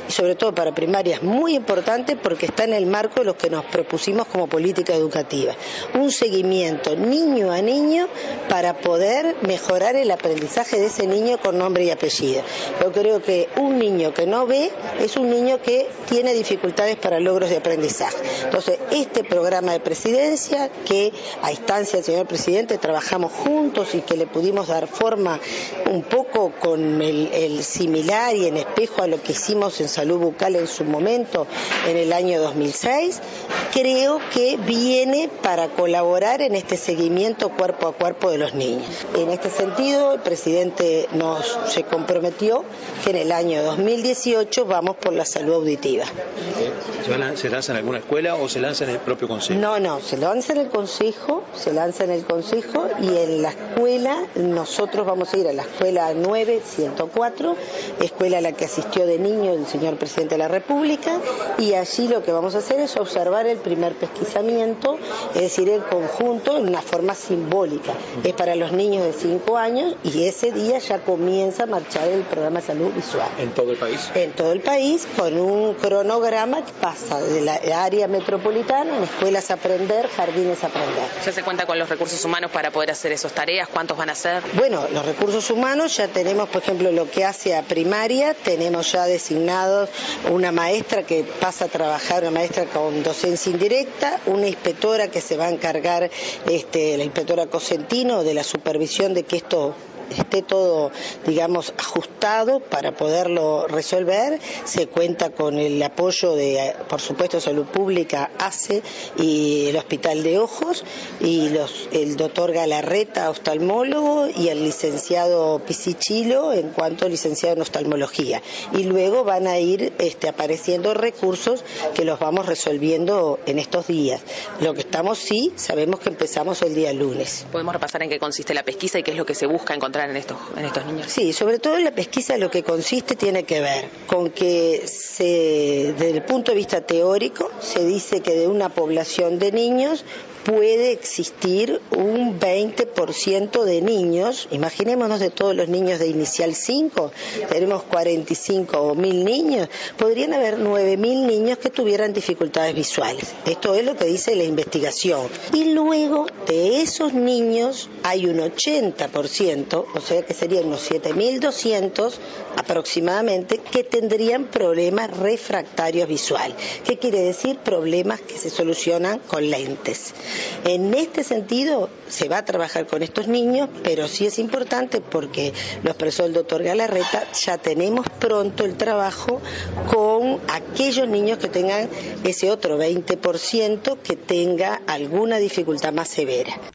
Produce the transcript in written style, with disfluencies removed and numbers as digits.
y sobre todo para primaria es muy importante porque está en el marco de lo que nos propusimos como política educativa. Un seguimiento niño a niño para poder mejorar el aprendizaje de ese niño con nombre y apellido. Yo creo que un niño que no ve es un niño que tiene dificultades para logros de aprendizaje. Entonces, este programa de presidencia, que a instancia del señor presidente trabajamos juntos y que le pudimos dar forma un poco con el similar y en espejo a lo que hicimos en salud bucal en su momento, en el año 2006, creo que viene para colaborar en este seguimiento cuerpo a cuerpo de los niños. En este sentido, el presidente se comprometió que en el año 2018 vamos por la salud auditiva. ¿Se lanza en alguna escuela o se lanza en el propio consejo? No, se lanza en el consejo, y en la escuela, nosotros vamos a ir a la escuela 9104, escuela a la que asistió de niño el señor presidente de la República, y allí lo que vamos a hacer es observar el primer pesquisamiento, es decir, el conjunto en una forma simbólica. Es para los niños de 5 años y ese día ya comienza a marchar el programa de salud visual. ¿En todo el país? En todo el país, con un cronograma que pasa de la área metropolitana en escuelas a aprender, jardines a aprender. ¿Ya se cuenta con los recursos humanos para poder hacer esas tareas? ¿Cuántos van a ser? Bueno, los recursos humanos ya tenemos, por ejemplo, lo que hace a primaria, tenemos ya designados una maestra que pasa a trabajar, una maestra con docencia indirecta, una inspectora que se va a encargar, la inspectora Cosentino, de la supervisión de que esto esté todo, digamos, ajustado para poderlo resolver. Se cuenta con el apoyo de, por supuesto, Salud Pública, ACE y el Hospital de Ojos, y el doctor Galarreta, oftalmólogo, y el licenciado Pisichilo en cuanto a licenciado en oftalmología. Y luego van a ir apareciendo recursos que los vamos resolviendo en estos días. Lo que sabemos que empezamos el día lunes. ¿Podemos repasar en qué consiste la pesquisa y qué es lo que se busca encontrar en estos niños? Sí, sobre todo en la pesquisa lo que consiste tiene que ver con que desde el punto de vista teórico se dice que de una población de niños puede existir un 20% de niños, imaginémonos de todos los niños de inicial 5, tenemos 45.000 niños, podrían haber 9.000 niños que tuvieran dificultades visuales. Esto es lo que dice la investigación. Y luego de esos niños hay un 80%, o sea que serían unos 7.200 aproximadamente, que tendrían problemas refractarios visuales. ¿Qué quiere decir? Problemas que se solucionan con lentes. En este sentido se va a trabajar con estos niños, pero sí es importante porque lo expresó el doctor Galarreta, ya tenemos pronto el trabajo con aquellos niños que tengan ese otro 20% que tenga alguna dificultad más severa.